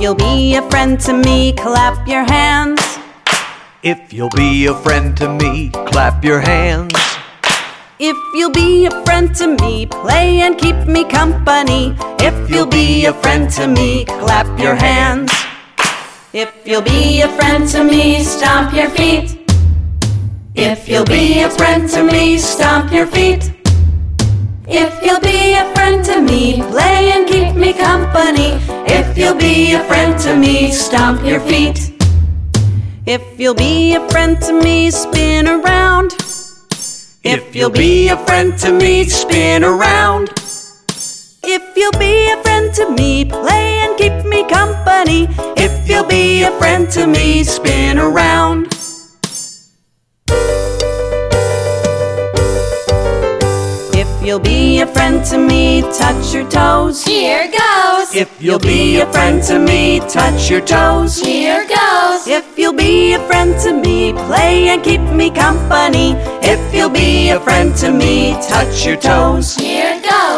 you'll be a friend to me, clap your hands. If you'll be a friend to me, clap your hands. If you'll be a friend to me, play and keep me company. If you'll be a friend to me, clap your hands. If you'll be a friend to me, stomp your feet. If you'll be a friend to me, stomp your feet. If you'll be a friend to me, play and keep me company. If you'll be a friend to me, stomp your feet. If you'll be a friend to me, spin around. If you'll be a friend to me, spin around. If you'll be a friend to me, play and keep me company. If you'll be a friend to me, spin around. If you'll be a friend to me, touch your toes. Here goes. If you'll be a friend to me, touch your toes. Here goes. If you'll be a friend to me, play and keep me company. If you'll be a friend to me, touch your toes. Here goes.